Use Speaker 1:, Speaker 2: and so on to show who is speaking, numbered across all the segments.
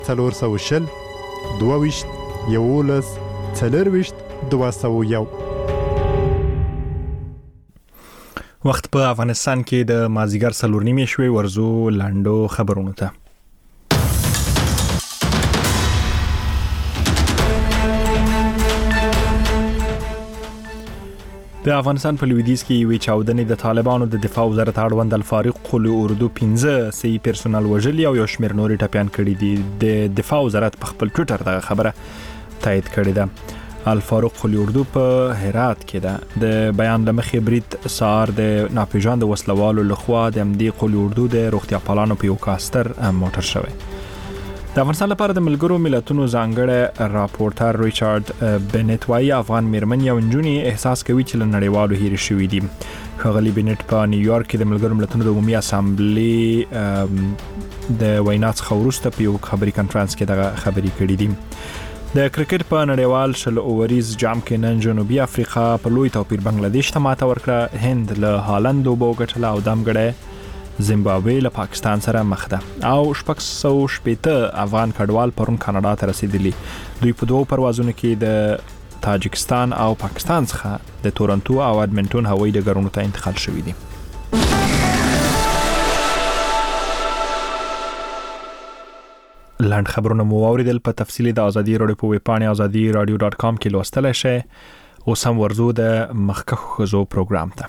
Speaker 1: 400 22 11 40 201.
Speaker 2: وخت په افغانستان کې د مازیګر 4:30 شوي ورزو لاندو خبرونه ته. د افغانستان په لویدیځ کې یوې چاودنې د طالبانو د دفاع وزارت اړوند الفاروق قلی اردو 15 سي پرسونل وژلي او یو شمېر نوري ټپيان کړي دي. د دفاع وزارت په خپل ټوئیټر دغه خبره تایید کړې ده. الفاروق قلی اردو په هرات کې ده. د بیان لمخې برید سار د ناپېژاند وسلوالو لخوا د امدی قلی اردو د روغتیا پالانو په یو کاستر موټر شوی. د افغانستان لپاره د ملګرو ملتونو ځانګړی راپورټر ریچارډ بنټ وايي افغان میرمن یو نجونې احساس کوي چې له نړیوالو هېرې شوي دي. ښاغلي بنټ په نیویارک کې د ملګرو ملتونو د عمومي اسامبلې د وینا څخه وروسته په یو خبري کانفرنس کې دغه خبرې کړې دي. د کرکټ په نړیوال شل اووریز جام کې نن جنوبي افریقا په لوی توپیر بنگلاديش ته ماته ورکړه. هند له هالند وبوګټله او دمګړی زیمبابوې له پاکستان سره مخ ده او 660 افغان کډوال پرون کاناډا ته رسیدلی. دوی په دوه پروازونو کې د تاجکستان او پاکستان څخه د تورنټو او اډمنټون هوایي ډګرونو ته انتقال شوي دي. لاند خبرونه مو اوریدل. په تفصیلی د ازادي رادیو په ویب پاڼه azadiradio.com کې لوستلای شئ. اوس هم ورزو د مخکخ خزو پروګرام ته.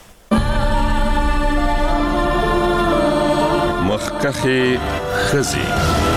Speaker 3: مخکخ خزي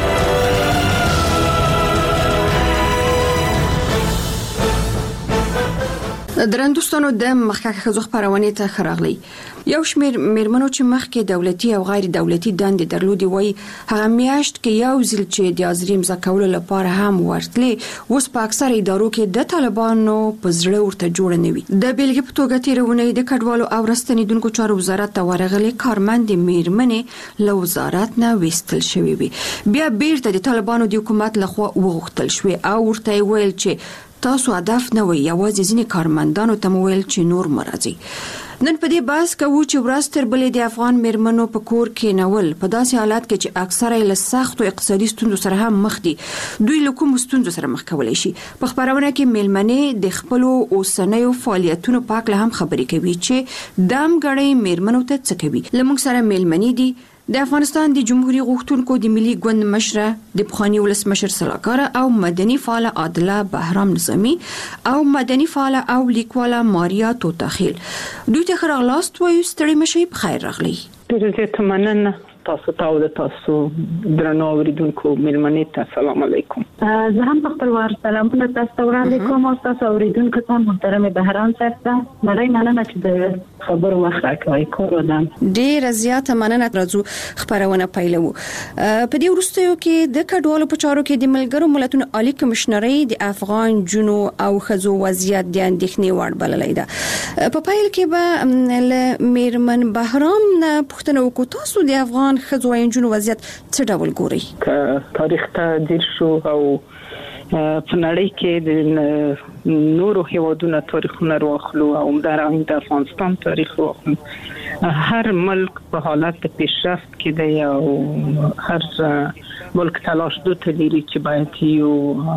Speaker 4: درندوستانو د مخکخ خزو خبرونه ته خراغلی. یو شمېر میرمنو چې مخکې دولتي او غیر دولتي دندې درلودي وای هغه میاشت کې یو ځل چې د ازریم زکول لپاره هم ورتلې اوس په اکثر ادارو کې د طالبانو په زړه ورته جوړ نه وي. د بیلګې په توګه تیرونه د کډوالو او رستنیدونکو چارو وزارت ته ورغلي کارمند میرمنې له وزارت نه وستل شوې وي. بیا بیرته د طالبانو د حکومت لخوا وغوښتل شوې او ورته ویل چې تاسو هدف نه وي یوازې ځینې کارمندانو ته ویل چې نور مرضی. نن په دې بحث کوو چې ورځ تر بلې د افغان میرمنو په کور کې نول په داسې حالات کې چې اکثره له سختو اقتصادي ستونزو سره هم مخ دي. دوی له کوم ستونزو سره مخ کولای شي؟ په خبرونه کې میلمنې د خپل اوسنیو فعالیتونو په اړه هم خبرې کوي چې دام غړي میرمنو ته څه کوي. لمونږ سره میلمنې دي د افغانستان د جمهوریت غوښتونکو د ملي ګوند مشره د پخوانی ولسمشر سلاکار او مدني فعال عادله بهرام نظامی او مدني فعال او لیکواله ماریا توتاخیل. دوی ته خراغلاست وایو. ستړي مشي په خیر راغلی.
Speaker 5: ډېر زیات مننه تاسو ته او تاسو درنو اوریدونکو میلمنې ته سلام علیکم.
Speaker 6: زه هم په خپل وار سلامونه تاسو ته وړاندې کوم او تاسو اوریدونکو ته محترم بهرام صاحب ته مړی مننه چې د خبرو وخت راکوي. کور ودان
Speaker 4: ډېر زیات مننه. راځو خبرونه پیلو. په دې وروستیو کې د کډوالو په چارو کې د ملګرو ملتونو عالی کمشنري د افغان جنو او خزو وضعیت د اندېښنې وړ بللې ده. په پایل کې به میرمن بهرام نه پوښتنه وکړو تاسو د افغان خزو انجونو وضعیت څه ډول ګوري؟
Speaker 5: تاریخ ته ځیر شو او په نړۍ کې د نورو هیوادونو تاریخونه واخلو او همدارنګه د افغانستان تاریخ واخلو. هر ملک په حالت پیشرفت کې دی او هر ملک تلاش دوته لري چې باید یو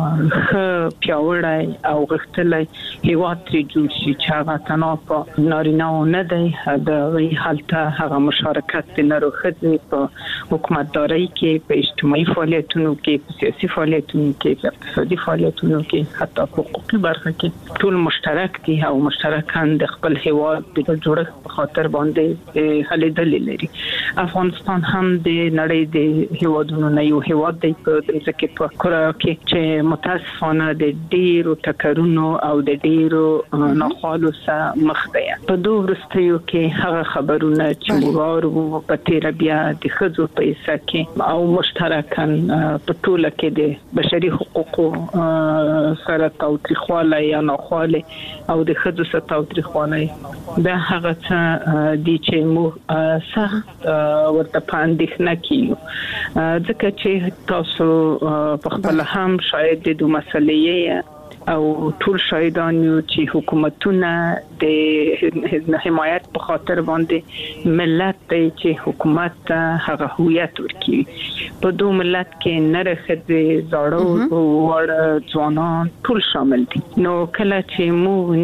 Speaker 5: پیاوړی او غښتلی هیواد ترې جوړ شي چې هغه تنها په نارینه و نه دی. د هلته هغه مشارکت د نر و ښځې په حکومتدارۍ کې، په اجتماعي فعالیتونو کې، په سیاسي فعالیتونو کې، په اقتصادي فعالیتونو کې، حتی په حقوقي برخه کې ټول مشترک دي او مشترکاً د خپل هیواد د جوړښت په خاطر باندې هلې دلې لري. افغانستان هم د نړۍ د هیوادونو نه یو هیواد دی په ځکه په کورا کې چې متاسفانه د ډیرو ټکرونو او د ډیرو ناخوالو سره مخ دی. په دوه ورستیو کې هغه خبرونه چې وګورو په تیر بیا د خځو په حصہ کې او مشترکاً په ټوله کې د بشري حقوقو سره تاوتریخواله یا ناخواله او د خځو سره تاوتریخواله دا هغه څه دي چې مو سخت ورته پاندېښنه کیو. ځکه چې تاسو په خپل هم شاید د دوه مسلې او ټول شاهدان یو چې حکومتونه د حمایت په خاطر باندې ملت ته چې حکومت هغه هویت ورکړي په دوه ملت کې نرخ د زاړو او ځوانان ټول شامل دي. نو کله چې مو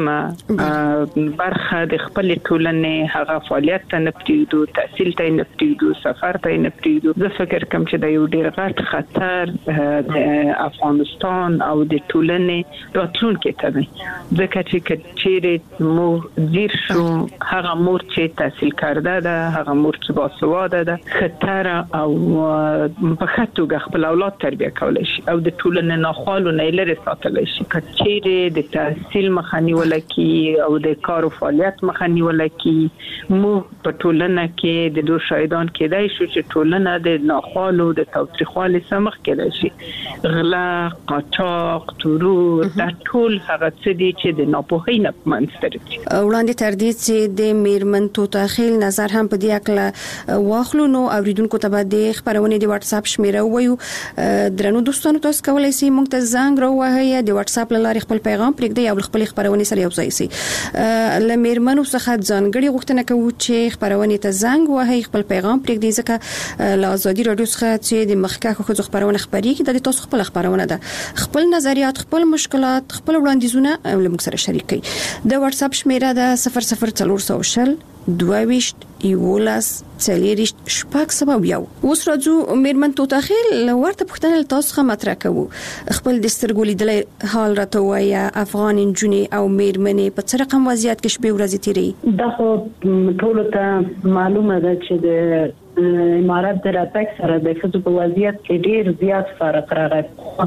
Speaker 5: نیمه برخه د خپل ټولنې هغه فعالیت ته نه پریږدو، تحصیل ته نه پریږدو، سفر ته نه پریږدو، زه فکر کوم چې دا یو ډیر غټ خطر د افغانستان او د ټولنې راتلونکي ته دی. ځکه چې چیرې مو زیر شو هغه مور چې تحصیل کرده ده، هغه مور چې باسواده ده، خطر او په خاطر خپل اولاد تربیه کولای شي او د ټولنې ناخوالو نه لري ساتلی شي. چیرې د تحصیل مخنیول کی او د کار او فعالیت مخنیول کی، مو په ټولنه کې د دوه شاهدان کېدای شو چې ټولنه د ناخوالو د تاوتریخوالي سمخ کېدای شي. غلا، قاچاق، تورو دا ټول هغه څه دي چې د ناپوهۍ نه منځته راځي.
Speaker 4: وړاندې تر دې چې د میرمن توتاخیل نظر هم په دې اړه واخلو، نو اوریدونکو ته به د خبرونې د واتس اپ شمیره وایو. درنو دوستانو، تاسو کولای شئ موږ ته زنګ راوهئ، د واتس اپ لارې خپل پیغام پرېږدئ او خپل خبرونې سره یوځای شئ. له میرمنو څخه ځانګړي غوښتنه کوو چې خبرونې ته زنګ وهئ، خپل پیغام پرېږدئ، ځکه له ازادي رادیو څخه چې د مخکښو ښځو خبرونه خبرېږي د تاسو خپل خبرونه ده، خپل نظریات، خپل مشکلات، خپل وړاندیزونه موږ سره شریک کړئ. د واتس اپ شمیره ده 00400 22 11 40 شپږ. اوس راځو میرمن توتاخیل، ورته پوښتنه تاسو هم مطرح کوو. خپل د سترګو لیدلې حال راته وایي، افغان نجونې او میرمنې په څه رقم وضعیت کې شپې ورځې تیري؟
Speaker 6: دا خو ټول ته معلومه ده چې د امارات د راتګ سره د ښځو په وضعیت کې ډیر زیات فرق راغی.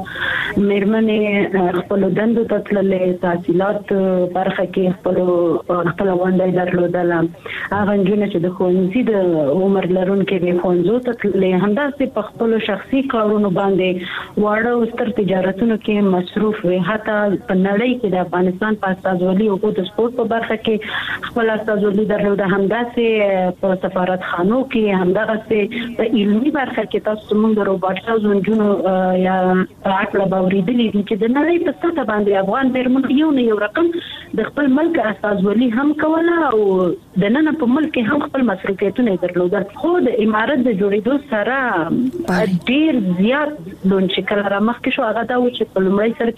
Speaker 6: میرمنې خپل دندو ته تللې، تحصیلات برخه کې خپل غونډه درلودله. هغه نجونې چې د ښوونځي د عمر لرونکو د ښوونځو ته تللې، همداسې په خپل شخصي کارونو باندې واړه او ستر تجارتونو کې مصروف وي. حتی په نړۍ کې د افغانستان په استازولي او د سپورت په برخه کې خپل استازولي درلوده، همداسې په سفارتخانو کې، همداسې په علمي برخه کې تاسو موږ د روباټ زونجونو یا راکړه باورېدلې دي چې د نړۍ په سطح باندې افغان میرمنې یو رقم د خپل ملک استازولي هم کوله او د نن په ملک هم خپل مصروفیتونه درلودل. خو د امارات د جوړېدو سره ډیر زیات لون چې کله را مخکې شو، هغه دا و چې په لومړي سر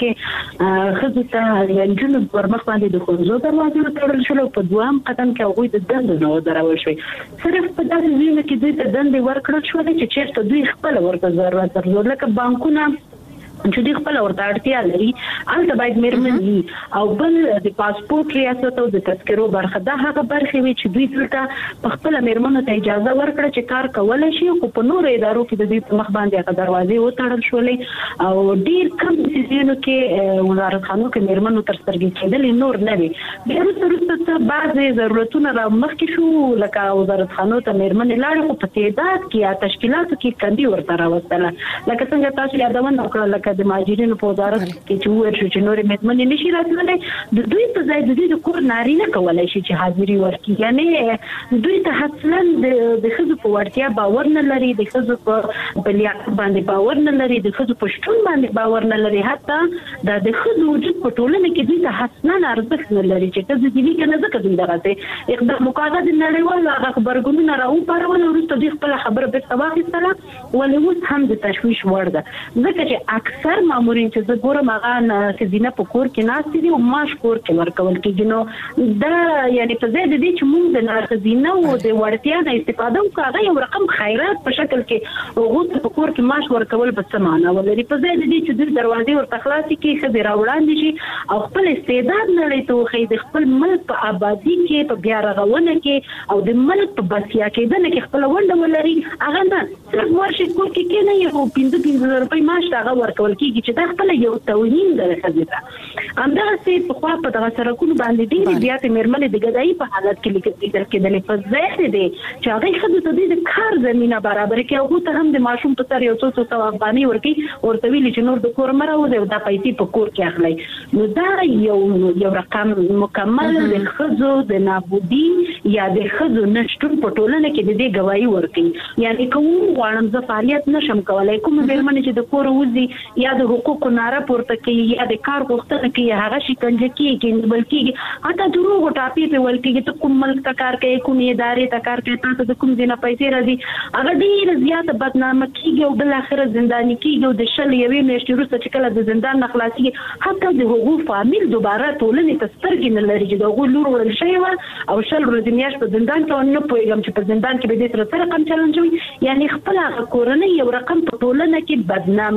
Speaker 6: کې ښځو ته یا نجونو پر مخ باندې د ښوونځو دروازې وتړل شول او په دوام قدم کې هغوی د دندو نه ودرول شوی. صرف په داسې ځایونو کې دوی ته دندې ورکړل شولې چې چېرته دوی خپل ورته ضرورت درلود، لکه بانکونه چې دوی خپل ورته اړتیا لري، هلته باید میرمن وي. او بل د پاسپورت ریاست او د تذکرو برخه، دا هغه برخې وي چې دوی دلته په خپل میرمنو ته اجازه ورکړه چې کار کولای شي، خو په نورو ادارو کې د دوی په مخ باندې هغه دروازې وتړل شولې او ډیر کم سیزونو کې وزارتخانو کې میرمنو تر سترګې کېدلې، نور نه وي. بیا وروسته بعضې ضرورتونه را مخکې شو، لکه وزارتخانو ته میرمنې لاړې، خو په تعداد کې یا تشکیلاتو کې کندي ورته راوستله. لکه څنګه تاسو یادونه وکړه، لکه د ماجرینو په وزارت کې چې وویل شو چې نورې میرمنې نشي راتللی، د دوی په ځای د دوی د کور نارینه کولای شي چې حاضري ورکړي. یعنې دوی ته اصلا د ښځو په وړتیا باور نه لري، د ښځو په لیاقت باندې باور نه لري، د ښځو په شتون باندې باور نه لري. حتی د ښځو وجود په ټولنه کې دوی ته اصلا ارزښت نه لري چې ښځې دي وي که نه، ځکه دوی دغسې اقدام وکړه. د نړیوالو هغه غبرګونونه راوپارول، وروسته دوی خپله خبره بېرته واخیستله، ولې اوس هم د تشویش وړ ده، ځکه چې اکثر مامورین چې زه ګورم هغه ښځینه په کور کې ناستې دي او معاش کور کې ورکول کېږي. نو دا یعنې په ځای د دې چې موږ د ښځینه د وړتیا نه استفاده وکړو، هغه یو رقم خیرات په شکل کې هغو ته په کور کې معاش ورکول به څه معنا ولري؟ په ځای د دې چې دوی دروازې ورته خلاصې کړي، ښځې راوړاندې شي او خپل استعداد نړۍ ته وښیي، د خپل ملک په ابادي کې، په بیا رغونه کې او د ملک په بسیا کېدنه کې خپله ونډه ولري. هغه نه صرف ورشي کور کې کېنئ او 15,000 روپۍ معاش ته هغه ورکول کېږي چې دا خپله یو توهین ده ښځې ته. همدغسې پخوا په دغه سړکونو باندې ډېرې زیاتې میرمنې د ګدایي په حالت کې لیدل کېدلې. په ځای دی چې هغې ښځو ته دوی د کار زمینه برابره کړي، هغو ته هم د ماشوم په سر 100 افغانۍ ورکړي، ورته ویلي چې نور د کور مه راوځئ او دا پیسې په کور کې اخلئ. نو دا یو رقم مکمل د ښځو د نابودي یا د ښځو نشتون په ټولنه کې د دې ګواهي ورکوي. یعنې که غواړم زه فعالیت نشم کولی، کومه میرمنې چې د کور وځي یا د حقوقو ناره پورته کوي یا د کار غوښتنه کوي هغه شکنجه کیږي بلکې حتی دروغ ټاپي په ولکې ته کوم ملک ته کار کوي کوم ادارې ته کار کوي تاسو د کوم ځای پیسې راځي هغه ډیر زیاته بدنامه کیږي او بل اخر زنداني کیږي او د شل یوې میاشتې وروسته چې کله د زندان نه خلاصيږي حتی د حقوق فامیل دوباره ټولنې ته سترګې نه لري چې د لور وړل شوی و او شل ورځې میاشت په زندان کې نه پوهیږم چې په زندان کې به دې سره رقم چلن شوی یعنی خپل هغه کورنۍ یو رقم په ټولنه کې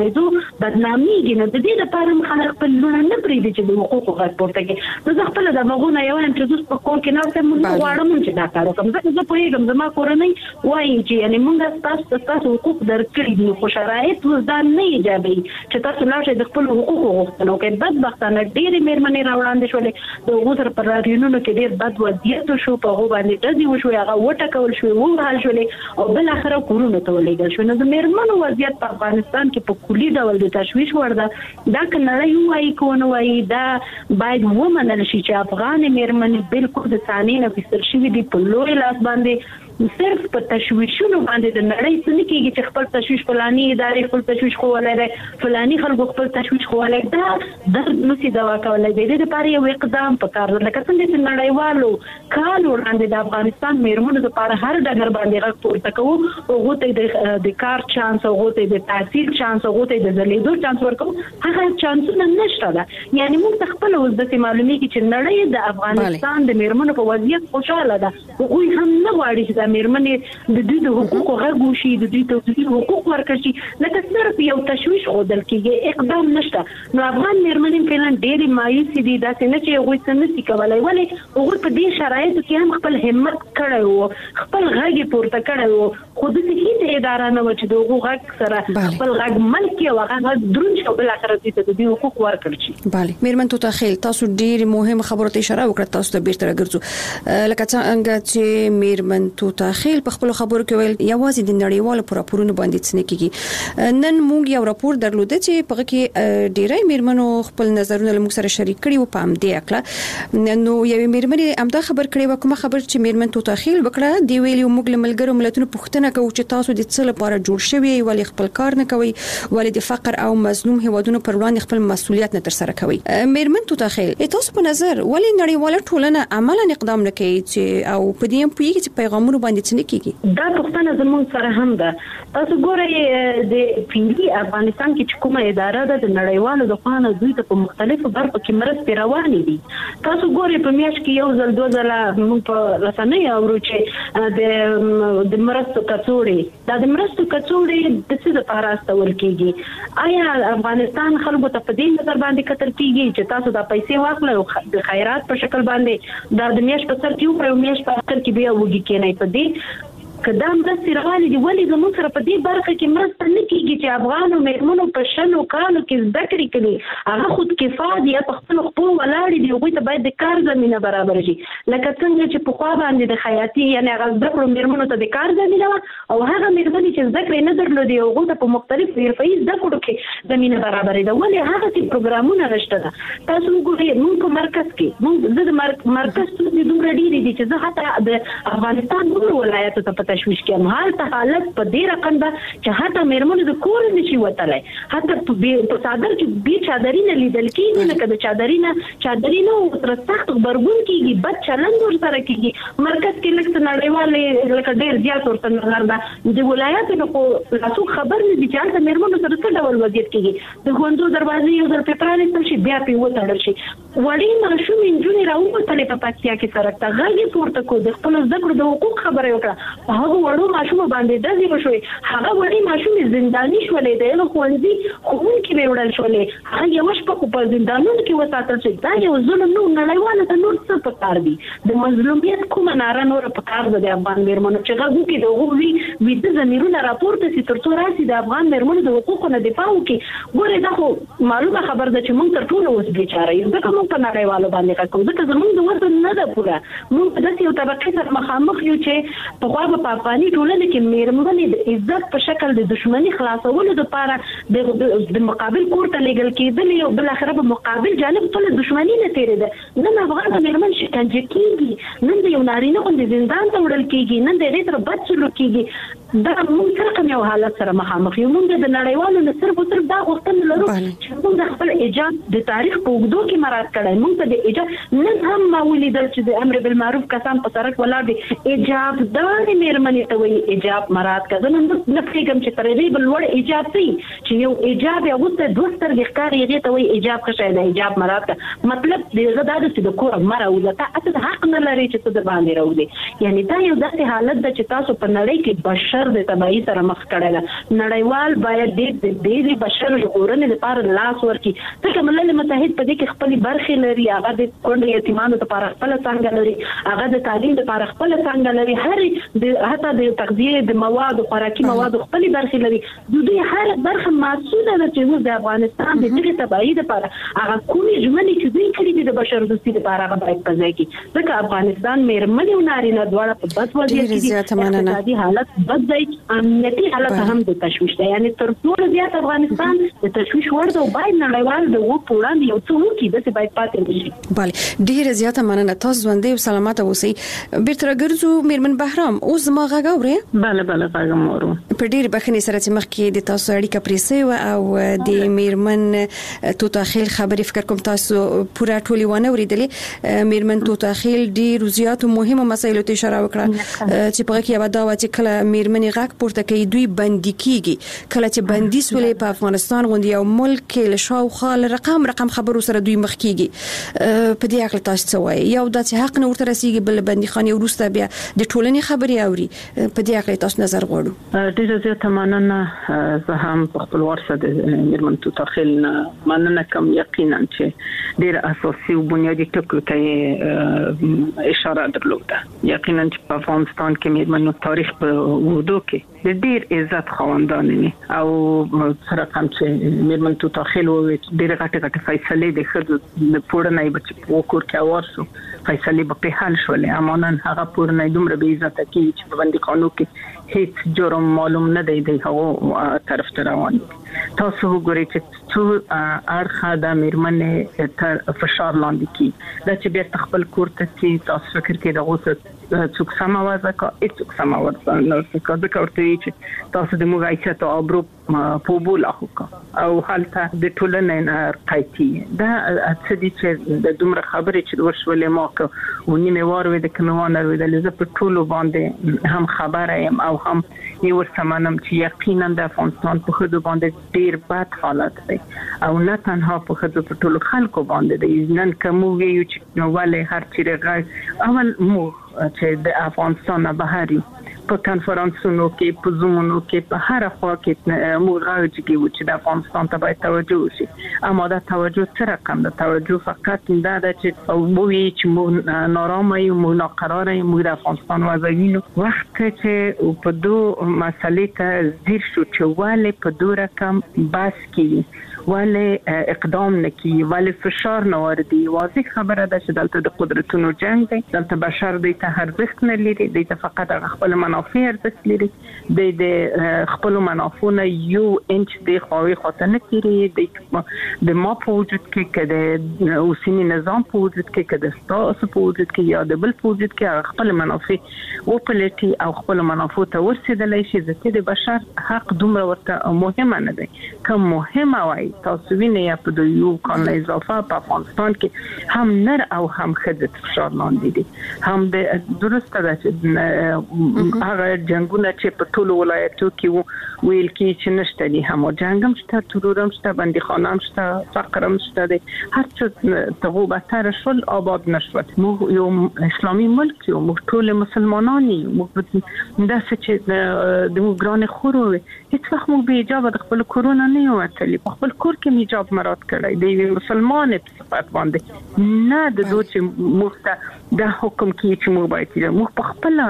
Speaker 6: بدناميږي نه د دې لپاره خلک خپل لونه نه پریږدي چې د حقوقو غږ پورته کړي زه خپل د مغونه یو انټرودوس په کور کې نه سم غواړم چې دا کار وکړم زه پوهیږم زما کورنۍ وایي چې یعنی موږ تاسو حقوق درکړي دي خو شرایط وزدان نه ایجابي چې تاسو لا شي د خپل حقوقو غوښتنه کوي بدبختانه ډېرې مېرمنې راوړاندې شولې د غوثر پر راډیونونو کې ډېر بد وضعیت شو په هغه باندې ډزې وشو هغه وټکول شو ووهل شولې او بل اخره کورونه ته ولېږل شو نو د مېرمنو وضعیت په افغانستان کې په کلي ډول د تشویش وړ ده دا که نړۍ وایي که ونه وایي دا باید ومنل شي چې افغانې مېرمنې بالکل د ثانیې نه ویستل شوي دي په لوی لاس باندې صرف په تشویشونو باندې د نړۍ څه نه کېږي چې خپل تشویش فلاني ادارې خپل تشویش خولی دی فلاني خلکو خپل تشویش خولی دا درد نشي دوا کولی دی د دې لپاره یو اقدام پکار دی لکه څنګه چې نړیوالو کال وړاندې د افغانستان مېرمنو دپاره هر ډګر باندې غږ پورته کوو هغو ته د کار چانس هغو ته د تحصیل چانس هغو ته د ځلېدو چانس ورکوو هغه چانسونه نشته ده یعنې موږ ته خپله اوس داسې معلومیږي چې نړۍ د افغانستان د مېرمنو په وضعیت خوشحاله ده هغوی هم نه غواړي چې مېرمنې د دوی د حقوقو غږ وشي د دوی ته حقوق ورکړل شي لکه صرف یو تشویش ښودل کېږي اقدام نشته نو افغان مېرمنې فعلا ډېرې مایوسې دي داسې نه چې هغوی څه نشي کولی ولې هغوی په دې شرایطو کې هم خپل همت کړی و خپل غږ یې پورته کړی و خو داسې هېڅ اداره نه وه چې د هغو غږ سره خپل غږ مل کړي او هغه غږ دروند شي او بالاخره دوی ته د دوی حقوق ورکړل شي
Speaker 4: بله مېرمن توته خیل تاسو ډېرې مهمه خبرو ته اشاره وکړه تاسو ته بیرته راګرځو لکه څنګه چې مېرمن توته خیل په خپل خبرو کې ویل یوازې د نړیوالو راپورونو باندې څه نه کیږي نن موږ یو راپور درلوده چې په کې ډیری مېرمنو خپل نظرونه له موږ سره شریک کړي او په همدې اکله نو یوې مېرمنې همدا خبر کړي و کومه خبر چې مېرمن توته خیل وکړه دی ویلي موږ له ملګرو ملتونو پوښتنه کوو چې تاسو د څه لپاره جوړ شوي ولې خپل کار نه کوي ولې د فقر او مظلوم هیوادونو پر وړاندې خپل مسؤلیت نه ترسره کوي مېرمن توته خیل تاسو په نظر ولې نړیواله ټولنه عملاً اقدام نه کوي چې او په دې هم پوهیږي چې پیغامونه باندې څه نه کیږي
Speaker 6: دا پوښتنه زموږ سره هم ده تاسو ګورئ د فعلي افغانستان کې چې کومه اداره ده د نړیوالو د خوا نه دوی ته په مختلفو برخو کې مرستې روانې دي تاسو ګورئ په میاشت کې یو ځل دوه ځله موږ په رسنیو اورو چې د مرستو کڅوړې دا د مرستو کڅوړې د څه لپاره استول کېږي آیا افغانستان خلکو ته په دې نظر باندې کتل کېږي چې تاسو دا پیسې واخلئ او د خیرات په شکل باندې دا د میاشت په سر کې وکړئ او میاشت په اخر کې بیا وږي کېنئ په دې کدا مرستې روانې دي ولې زموږ سره په دې برخه کې مرسته نه کېږي چې افغانو مېرمنو په شلو کالو کې زده کړې کړي هغه خود کفا دي په خپلو خپو ولاړې دي هغوی ته باید د کار زمینه برابر شي لکه څنګه چې پخوا باندې د خیاطي یعنې هغه زده کړو مېرمنو ته د کار زمینه وه او هغه مېرمنې چې زده کړې نه درلودې هغوی ته په مختلفو حرفهیي زده کړو کې زمینه برابرې ده ولې هغسې پروګرامونه نشته ده تاسو وګورئ موږ په مرکز کې زه د مرکز ستونزې دومره ډېرې دي چې زه حتی د افغانستان نورو ولایاتو ته تشویش کې حالت په دې رقم ده چې حتی مېرمنو د کور نشي وتلی حتی په څادر کې بې چادري نه لیدل کېږي لکه د چادري نه ورسره سخت غبرګون کېږي بد چلند ورسره کېږي مرکز کې لږ څه نړیوال لکه ډېر زیات ورته نظر ده د ولایاتو نه خو لاسو خبر نه دي چې هلته مېرمنو سره څه ډول وضعیت کېږي د ښوونځو دروازې یو ځل پرې پرانېستل شي بیا پرې وتړل شي وړې ماشومې نجونې راووتلې په پکتیا کې سړک ته غږ یې پورته کړو د خپلو زده کړو د حقوق خبره یې وکړه په هغو وړو ماشومو باندې ډزې وشوې هغه وړې ماشومې زنداني شولې د علم ښوونځي ښوونکي به وړل شولې هغه یوه شپه خو په زندانونو کې وساتل شوې دا یو ظلم نه و نړیواله ته نور څه پکار دي د مظلومیت کومه ناره نوره پکار ده د افغان مېرمنو چې غږ وکړي د هغو ویده ضمیرونه راپورته سي تر څو راسي د افغان مېرمنو د حقوقو نه دفاع وکړي ګورئ دا خو معلومه خبر ده چې موږ تر ټولو اوس بېچاره یو ځکه موږ په نړیوالو باندې غږ کوو ځکه زموږ د وزن نه ده پوره موږ په داسې یو طبقې سره مخامخ یو چې پخوا به په افغاني ټولنه کې مېرمنې د عزت په شکل د دشمني خلاصولو لپاره د مقابل کور ته لیږل کېدلې او بالاخره په مقابل جانب خپله دشمني نه تېرېده نن افغانه مېرمن شکنجه کېږي نن د یو نارینه غوندې زندان ته وړل کېږي نن د هغې سره بد سلوک کېږي دا موږ څه رقم یو حالت سره مخامخ یو موږ د نړیوالو نه صرف او صرف دا غوښتنه لرو لرو چې موږ خپل ایجاد د تاریخ په اوږدو کې مراعات کړی. موږ ته د ایجاد نن هم ما ولیدل چې د امر بالمعروف کسان په سړک ولاړ دي ایجاب دانې مېرمنې ته وایي ایجاب مراعات کړه. نن نه پېږم چې ترې بل وړ ایجاب دی چې یو ایجاب یو څه دوستر د ښکار یې ته وایي ایجاب ښه دی ایجاب مراعات کړه. مطلب دغه دا چې د کور مره ولته اته حق نه لري چې ته د باندې راوځي. یعنی دا یو داسې حالت ده چې تاسو په نړۍ کې بشر د تبعیض سره مخ کړی ده. نړیوال باید د بشر ژغورنې لپاره لاس ورکړي. ځکه ملل متحد په دې کې خپل برخې لري. هغه د کونډو یتیمانو لپاره خپل څنګه لري، هغه د تعلیم لپاره خپل څنګه لري، هر د حتی د تغذیه د مواد او خوراکي مواد خپل برخې لري. دوی هر برخه مسؤله ده چې د افغانستان د دې تبعیض لپاره هغه کومې ژمنې چې دوی کړې دي د بشر دوستي لپاره هغه باید پځای کی. ځکه افغانستان مېرمنې او نارینه دواړه په بد وضعیت کې دي. اقتصادي حالت بد دی، امنیتي حالت هم د تشویش دی. یعنی تر ټولو زیات افغانستان د تشویش وړ دی او باید نړیوال د وو په وړاندې یو څه وکړي چې باید پاتې نشي.
Speaker 4: بله ډیره زیاته مننه. تاسو ژوندۍ او سلامت اوسئ. بیرته راګرځو میرمن بهرام. اوس ما غږ اورئ؟
Speaker 5: بله غږ مورو.
Speaker 4: په ډیر بخښنې سره چې مخکې د تاسو اړیکه پرېسه او د میرمن توتاخیل خبرې فکر کوم تاسو پوره ټولې ونه اوریدلې. میرمن توتاخیل ډیر زیاتو مهمه مسایلو ته اشاره وکړه چې په کې یو دا و چې کله میرمنې غږ پورته کوي دوی بندي کیږي. کله چې بندي سولې په افغانستان غوندي یو ملک کې له شاوخوا رقم خبرو سره دوی مخ کیږي. په دې اړه تاسو څه وایي؟ یو د حق نه ورته رسیږي، بل بنديخانه ورسته بیا د ټولنې خبري اوري. په دې اړه تاسو نظر غواړو.
Speaker 5: ډیره زیاته مننه. زه هم په خپل ورسره د میرمن توتاخیل مننه کوم. یقینا چې ډیره اساسي او بنیادی ټکو ته اشاره درلوده. یقینا چې په افغانستان کې میرمنو تاریخ په وودو کې د ډیر عزت خواندان دي او سره کوم چې میرمن توتاخیل وې ډیره غټه فیصله د خدو د پورنۍ بچ وکور کې ورسو فیصله په حل شولې. امانن هغه پورنۍ دومره به عزت کې چې په باندې قانون کې هیڅ جرم معلوم نه دی هغه طرف ته روان. تاسو وګورئ چې څو اړخه د میرمنې تر فشار لاندې کی دا چې بیا خپل کور ته چې تاسو فکر کې دغه څوک سماوازه کا هیڅ سماوازه نه څه د کوي چې تاسو د موږ او برو په بوله هوکا او حالته د ټولنې نه قایتي دا څه دي چې د دومره خبرې چې ورشولې ماکه ونیمه وار وې د کموانه وې د لزه په ټولو باندې هم خبره يم او هم یو سمانم چې یقینا د افغانستان په خود باندې ډیر بد حالت دی او نه تنها په خود په ټولو خلکو باندې دی. نن کوم یو چې نو ولې هر چیرې اول مو چې د افغانستان بهاري په کانفرنسونو کې په زومونو کې په هر خوا کې مو راځي چې د افغانستان ته باید توجه وشي. اما دا توجه سره کم ده. توجه فقط دا ده چې او وی چې مو نارامه یو مو ناقراره یو د افغانستان وضعینو وخت چې په دوه مسلې ته زیر شو چې والي په دوه رقم بس کې والي اقدام نکي والي فشار نه وردي. واضح خبره ده چې دلته د قدرتونو جنگ دی. دلته بشر دی ته ارزښت نه لري. دی ته فقط خپل منافع ارزښت لري. د خپل منافعونه یو انچ دی خوي خاطر نه کیږي. د ما په وجود کې کده اوسنی نظام په وجود کې کده تاسو په وجود کې یا د بل په وجود کې خپل منافع او پلیټي او خپل منافع ته ورسېدلای شي. ځکه د بشر حق دومره ورته مهمه نه دی. کوم مهمه وای تاسو وینئ په یو کال اضافه په افغانستان کې هم نر او هم ښځې فشار لاندې دي. هم د درسته ده چې هغه جنگونه چې په ټولو ولایتو کې ویل کې چې نشته دي. هم جنگم شته، ترورم شته، بندیخانه هم شته، فقر هم شته دي. هر څه ته وبتر شول آباد نشول. مو یو اسلامي ملک یو ټول مسلمانان یو داسې چې د مو ګران خورو هیڅ وخت مو به اجازه د خپل کرونا نه وتلی په خپل کور کې حجاب مراد کړی دی مسلمان په صفات باندې نه د دوی چې موږ د حکم کې چې موږ باید چې موږ په خپل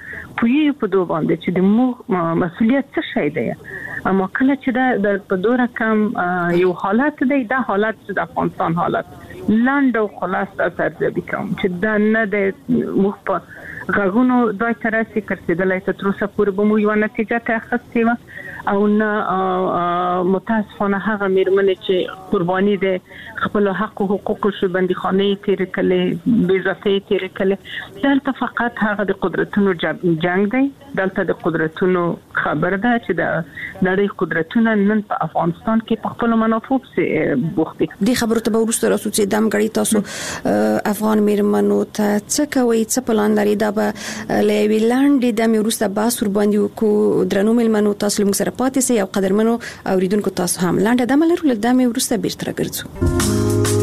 Speaker 5: په دوه باندې چې د موږ مسؤلیت څه شي دی. اما کله چې د په دوه رقم یو حالت دی دا حالت د افغانستان حالت لاندې او خلاص ترځبي کوم چې دا نه د موږ په غاغونو دوی تر څه کړسیدلای ته تر اوسه پورې به مو یو نتیجه ته اخستې و او نه متاسفانه هغه میرمنې چې قرباني ده خپل حق او حقوق شو بنديخانه تیر کله بے عزتي تیر کله دلته فقط هغه د قدرتونو جنگ دی دلته د قدرتونو خبر ده چې د نړۍ قدرتونه نن په افغانستان کې په خپل منافع سره بوخت دي
Speaker 4: د خبرو ته ورسره راسو چې دم غړي تاسو افغان میرمنو ته څه کوي څه پلان لري دا به لوي لاندې د میروسته باس ور باندې کو درنو میلمنو تاسو موږ سره پاتې سي او قدرمنو اوریدونکو تاسو هم لاندې د ملرو له دمه ورسته بیرته راګرځو.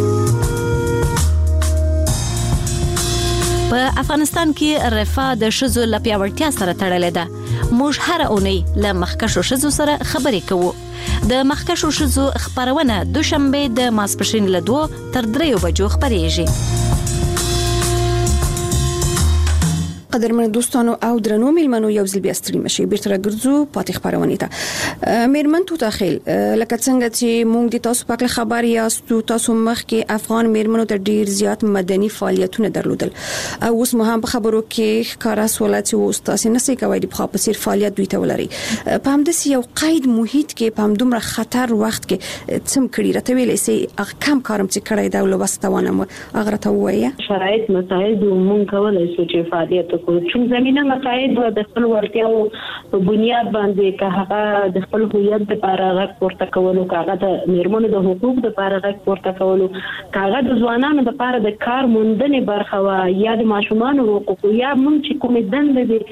Speaker 7: په افغانستان کې رفاه د شذو لپیاوړتیا سره تړلې ده. موږ هر اونۍ له مخکښو شذو سره خبرې کوو. د مخکښو شذو خبرونه دوشنبه د ماسپښین له 2 تر 3 بجو خبرېږي.
Speaker 4: قدرمن دوستانو او درنو میلمنو یو ځل بیا ستړي مشي بیرته راګرځو پاتې خبرونه ته میرمن تو داخل لکه څنګه چې موږ د تاسو په اړه خبر یاستو تاسو مخ کې افغان میرمنو ته ډیر زیات مدني فعالیتونه درلودل او اوس مو هم په خبرو کې ښکارا سوالات او تاسو نه سي کوي د په خاطر فعالیت دوی ته ولري په همداسې یو قید محیط کې په همدومره خطر وخت کې څم کړی راته ویلې سي کم کارم چې کړی دا ولوستونه اگر ته وایي
Speaker 6: شرایط مساعد مونږ کولای شو چې فعالیت چون زمينه مساعد د خپل ورتیاو په بنیاد باندې که هغه د خپل هویت لپاره غږ پورته کولو کاغه د میرمنو د حقوق لپاره غږ پورته کولو کاغه د ځوانانو لپاره د کار موندنې برخه وا یا د ماشومان حقوق یا مونږ چې کوم دند دي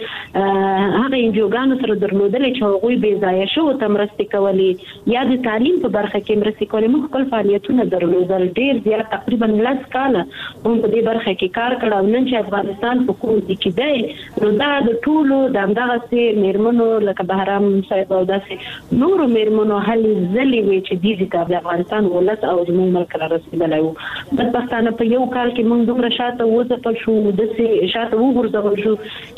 Speaker 6: هغه انجوګانو سره درلودل چې هغه به ځای شو تمرستي کولی یا د تعلیم په برخه کې مرستي کولی موږ خپل فعالیتونه درلودل ډیر زیات تقریبا 10 کاله موږ په دې برخه کې کار کړو نن چې افغانستان په کوم دي کې نو دا د ټولو دغه سي میرمنو لکه بهرام صاحب او داسې نور میرمنو هل ځلې وی چې د افغانستان ولس او زموږ ملک را رسیدلی وو د پښتانه په یو کال کې موږ دومره شاته وځپل شو د شاته وګرځول شو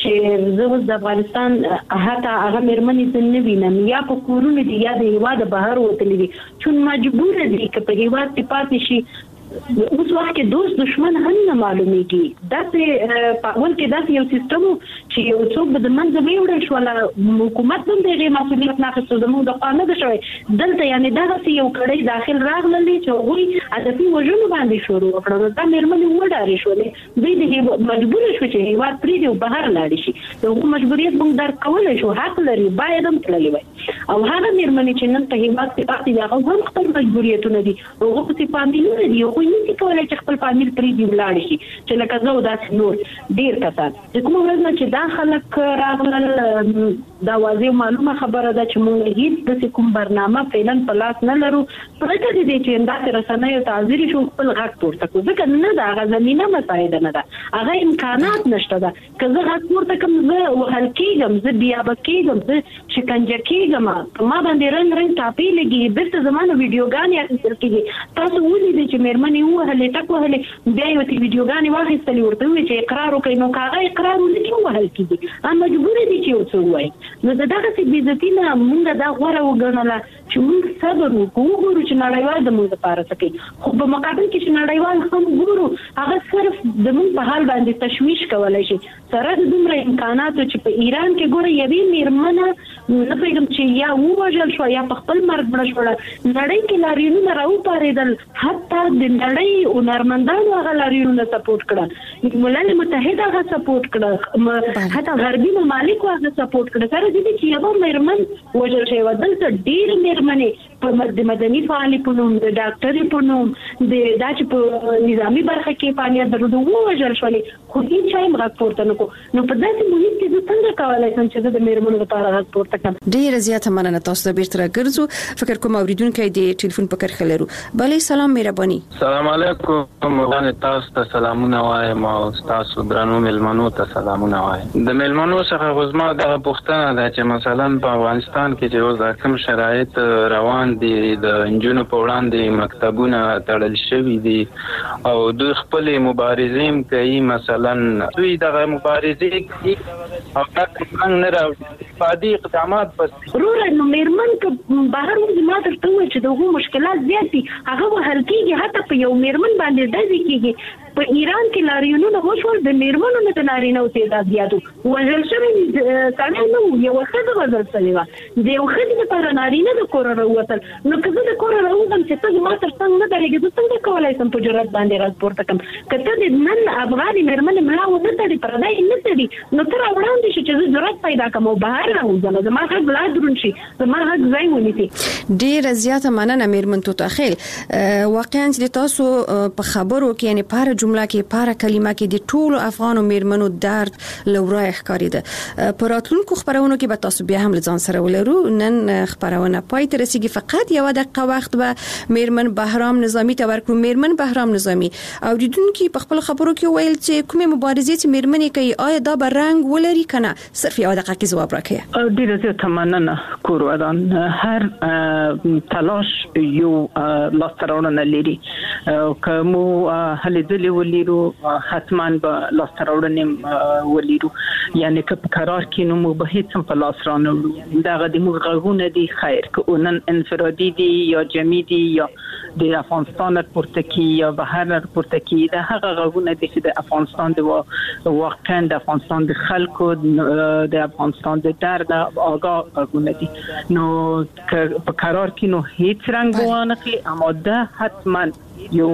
Speaker 6: چې زه د افغانستان هغه میرمنې نه وینم یا په کورونو دي یا د هیواد بهر وتلې دي چې مجبور دي چې په هیواد کې پاتې شي اوس وخت کې دوست دشمن هم نه معلومیږي داسې په اول کې داسې یو سیستم چې یو څوک به د منځ ویوړل شو ولا حکومت هم دغه مسؤلیت نه اخیستو زموږ د قانون د شوی دلته یعنی دغه یو کړي داخل راغلي چې هغه هدفي وژنو باندې شروع وکړو دا میرمنې وډارې شولې دوی د مجبور شو چې هیواد پرې دی بهر لاړ شي دغه مجبوریت موږ در کولای شو حق لري باید هم تللی وي او هغه میرمنې چې نن په هیواد کې پاتې دي هغه هم خپل مجبوریتونه دي هغه په فامیلونه دي هغه نشي کولای چې خپل فامیل پرې دی ولاړ شي چې لکه زه او داسې نور ډیر کسان چې کوم ورځ چې دا خلک راغلل دا واضح معلومه خبره ده چې موږ هیڅ د کوم برنامه فعلا په لاس نه لرو پرته دې چې اندازه رسنۍ تعذيري شو خپل غږ پورته کوو ځکه نه دا غزمینه مساعده نه ده هغه امکانات نشته ده که زه غږ پورته کوم زه وهل کېږم زه بیا بکېږم زه شکنجه کېږم ما باندې رنگ ټاپی لګي بیرته زمانه ویډیوګانې اخیستل کېږي تاسو ولې چې میرمنې وهلې ټک وهلې بیا یو ویډیوګانې واخیستلې ورته وی چې اقرار وکړي نو کاغه اقرار ولې وهل کېږي ا مجبور دي چې یو څه وایي نو دغه څه بیزتی نه مونږ دا غوړه وګڼله چې موږ صبر وکړو چې نړیوال د موږ لپاره څه کوي خو په مقابل کې چې نړیوال هم ګورو هغه صرف د موږ په حال باندې تشویش کولای شي سره د دومره امکاناتو چې په ایران کې ګوره یوې میرمنه نه پیغام چې یا ووژل شو یا په خپل مرګ مړ شو نړۍ کې لاریونونه راوپارېدل حتی د نړۍ او نرمندانو هغه لاریونونه سپورټ کړه ملل متحده هغه سپورټ کړه حتی غربي ممالک هغه سپورټ کړه سره دې چې یو میرمن وژل شوی و دلته ډیر میرمنې په مدني فعالي په نوم د ډاکټري په نوم د داچ په نظامی برخه کې فعالیت درلود وژل شولې خو هیڅ چا یې غږ پورته نه کو نو په داسې محیط کې زه څنګه کولای شم چې د میرمنو لپاره غږ پورته کړم
Speaker 4: ډیر زیاته مننه تاسو ته بیرته راګرځو فکر کوم اوریدونکو د ټلیفون په کرخه لرو بلې سلام مهرباني
Speaker 8: سلام علیکم مغانه تاسو ته سلامونه وایم او تاسو درنو ملمنو ته سلامونه وایم د ملمنو څخه غوښمه د پښتنه ده چې مثلا په افغانستان کې چې اوس کوم شرایط روان دي د انجونو په وړاندې مکتبونه تړل شوي دي او دوی خپل مبارزې کوي مثلا دوی دغه مبارزې کوي او څنګه نه راوړي فادي اقدامات بس
Speaker 6: ضروري نو میرمن که بهر وځي ما درته وایي چې دغه مشکلات زیات دي هغه وهل کېږي حتی په یو میرمن باندې دځي کېږي په ایران کې لاریونونه وشول د میرمنو نه د نارینه او تعدادیاتو وژل شوی سړی نو یو ښځه وژل شوی و د یو ښځې لپاره نارینه د کور راووتل نو که زه د کور راوځم چې ته زما تر څنګ نه درېږې زه څنګه کولی شم په جرأت باندې غږ پورته کړم که ته د نن افغانې مېرمنې ملا ونه تړي پردی نه تړي نو ته راوړاندې شي چې زه جرأت پیدا کړم او بهر راوځم زما غږ لا دروند شي زما غږ ځای ونیسي.
Speaker 4: ډېره زیاته مننه مېرمن توتاخیل. واقعا چې تاسو په خبرو کې یعنی په هر جمله کې په هر کلمه کې د ټولو افغانو مېرمنو درد لورای ښکارېده. په راتلونکو خبرونو کې به تاسو بیا هم له ځان سره ولرو. نن خبرونه پای ته رسیږي فقط یو دقیقه وخت به مېرمن بهرام نظامی ته ورکړو. مېرمن بهرام نظامی اوریدونکو په خپل خبرو کې ویل چې کومه مبارزې چې مېرمنې کوي آیا دا به رنګ ولري کنه؟ صرف یو دقیقه کې جواب راکړئ.
Speaker 5: ډیره زیاته مننه کوروادان. هر تلاش یو لاستراوړنه لري کوم هلې ځلې ولرو حتما به لاستراوړنه ولرو یعنی که په قرار کې نو مو به هیڅ په لاس رانه دغه د موږ غوونه دي خیر که نن انفرادي دي یا جمعي دي یا د افغانستان پورته کی یا بهر پورته کی د هغه غوونه دي چې د افغانستان د واقعا د افغانستان د خلکو د افغانستان د درد آگاه غوونه دي نو په قرار کې نو هیڅ رنګ وانه کې اما ده حتما یو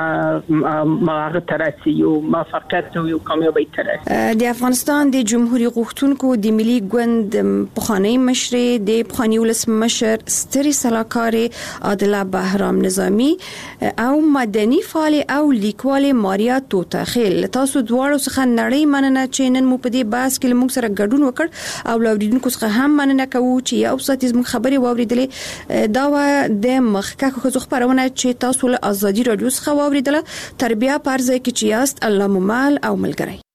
Speaker 5: ماغه ترسي یو موفقیت او یو کامیابی ترسي.
Speaker 4: د افغانستان د جمهوریت غوښتونکو د ملي ګوند پخوانی مشر د پخوانی ولسمشر ستري سلاکار عادله بهرام نظامی او مدني فعال او لیکوال ماریا توتاخیل تاسو دواړو څخه نړۍ مننه چې نن مو په دې بحث کې موږ سره ګډون وکړ او لوریدونکو څخه هم مننه کوو چې یو ساعت زموږ خبرې واوریدلې. دا و د مخکې خو خبرونه چې تاسو له ازادي رادیو څخه واوریدله. تربیه پرځای کې چې یاست الله مو مال او ملګری.